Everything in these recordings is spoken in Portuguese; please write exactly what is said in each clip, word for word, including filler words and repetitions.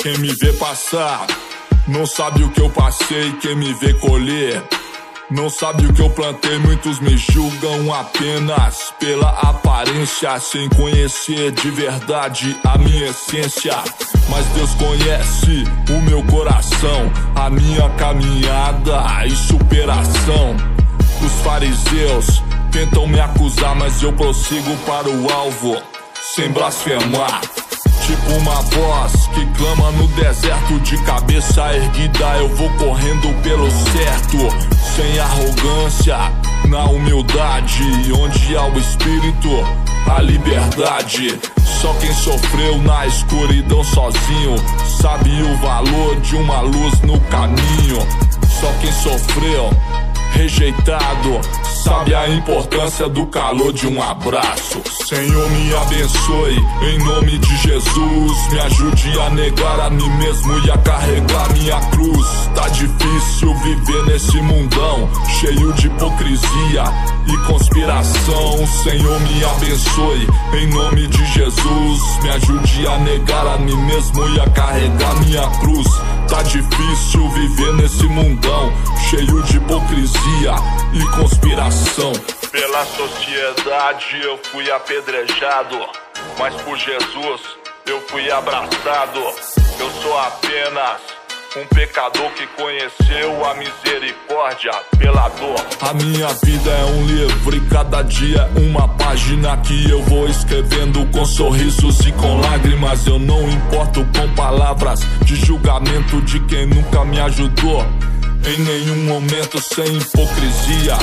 Quem me vê passar não sabe o que eu passei. Quem me vê colher não sabe o que eu plantei. Muitos me julgam apenas pela aparência, sem conhecer de verdade a minha essência. Mas Deus conhece o meu coração, a minha caminhada e superação. Os fariseus tentam me acusar, mas eu prossigo para o alvo sem blasfemar. Tipo uma voz que clama no deserto, de cabeça erguida eu vou correndo pelo certo. Sem arrogância, na humildade, onde há o espírito, a liberdade. Só quem sofreu na escuridão sozinho sabe o valor de uma luz no caminho. Só quem sofreu rejeitado sabe a importância do calor de um abraço. Senhor, me abençoe, em nome de Jesus. Me ajude a negar a mim mesmo e a carregar minha cruz. Tá difícil viver nesse mundão cheio de hipocrisia e conspiração. Senhor, me abençoe, em nome de Jesus. Me ajude a negar a mim mesmo e a carregar minha cruz. Tá difícil viver nesse mundão cheio de hipocrisia e conspiração. Pela sociedade eu fui apedrejado, mas por Jesus eu fui abraçado. Eu sou apenas um pecador que conheceu a misericórdia pela dor. A minha vida é um livro e cada dia é uma página que eu vou escrevendo com sorrisos e com lágrimas. Eu não importo com palavras de julgamento de quem nunca me ajudou em nenhum momento, sem hipocrisia,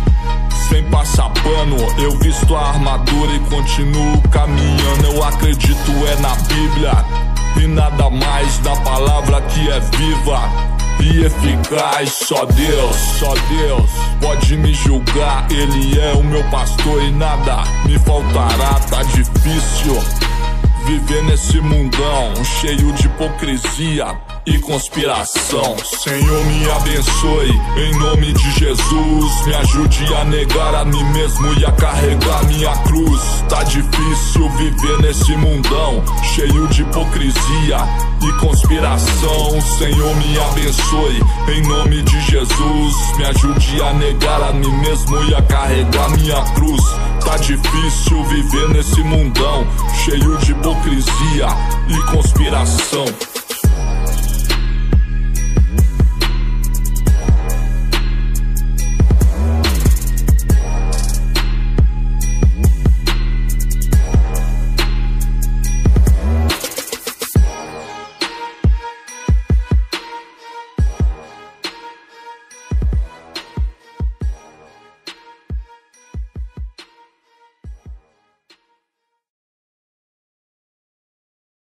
sem passar pano. Eu visto a armadura e continuo caminhando. Eu acredito é na Bíblia e nada mais, na palavra que é viva e eficaz. Só Deus, só Deus pode me julgar. Ele é o meu pastor e nada me faltará. Tá difícil viver nesse mundão cheio de hipocrisia e conspiração. Senhor, me abençoe, em nome de Jesus. Me ajude a negar a mim mesmo e a carregar minha cruz. Tá difícil viver nesse mundão cheio de hipocrisia e conspiração. Senhor, me abençoe, em nome de Jesus. Me ajude a negar a mim mesmo e a carregar minha cruz. Tá difícil viver nesse mundão cheio de hipocrisia e conspiração.